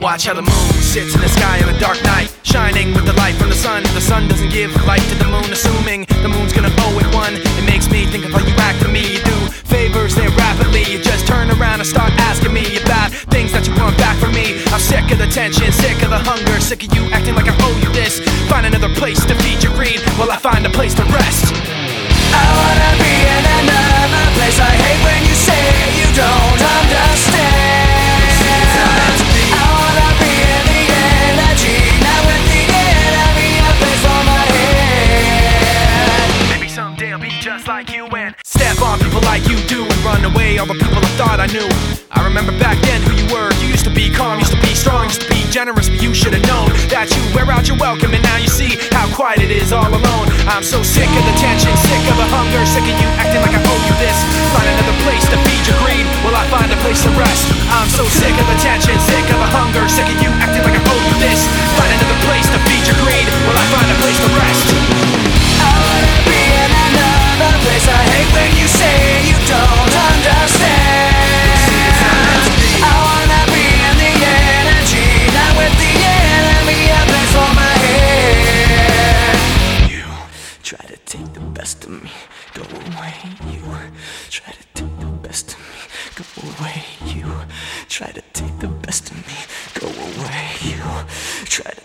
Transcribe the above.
watch how the moon sits in the sky on a dark night, shining with the light from the sun. The sun doesn't give light to the moon, assuming the moon's gonna owe it one. It makes me think of how you act to me. You do favors there rapidly, you just turn around and start asking me about things that you want back from me. I'm sick of the tension, sick of the hunger, sick of you acting like I owe you this. Find another place to feed your greed while I find a place to rest. I wanna be in another place. I hate when you say you don't understand. I wanna be in the energy, not with the enemy, a place for my head. Maybe someday I'll be just like you and step on people like you do and run away all the people I thought I knew. I remember back then who you were. You used to be calm, used to be strong, used to be generous, but you should have known that you wear out your welcome, and now you see how quiet it is all alone. I'm so sick of the tension, sick of the hunger, sick of you acting like I owe you this. Find another place to feed your greed while I find a place to rest. I'm so sick of the tension, sick of the hunger, sick of you acting like I owe you this. Find another place to feed your greed while I find a place to rest. I wanna be in another place. I hate when you say you don't understand. I wanna be in the energy, not with the enemy, a place for my head. You try to take the best of me, go away. You try to take the best of me, go away. You try to take the best of me, go away. You try to